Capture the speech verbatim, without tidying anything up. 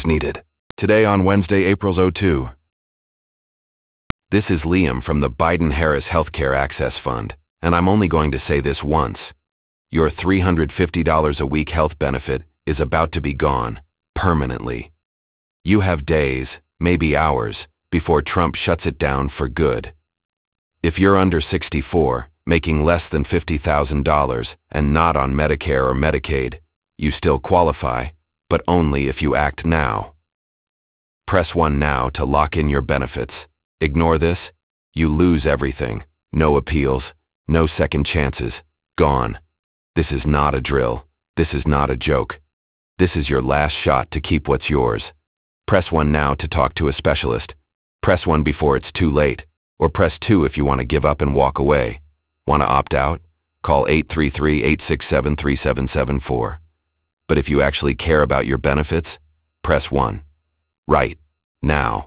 Needed. Today on Wednesday, April second. This is Liam from the Biden-Harris Healthcare Access Fund, and I'm only going to say this once. Your three hundred fifty dollars a week health benefit is about to be gone, permanently. You have days, maybe hours, before Trump shuts it down for good. If you're under sixty-four, making less than fifty thousand dollars, and not on Medicare or Medicaid, you still qualify, but only if you act now. Press one now to lock in your benefits. Ignore this, you lose everything. No appeals, no second chances, gone. This is not a drill. This is not a joke. This is your last shot to keep what's yours. Press one now to talk to a specialist. Press one before it's too late, or press two if you want to give up and walk away. Want to opt out? Call eight three three, eight six seven, three seven seven four. But if you actually care about your benefits, press one. Right now.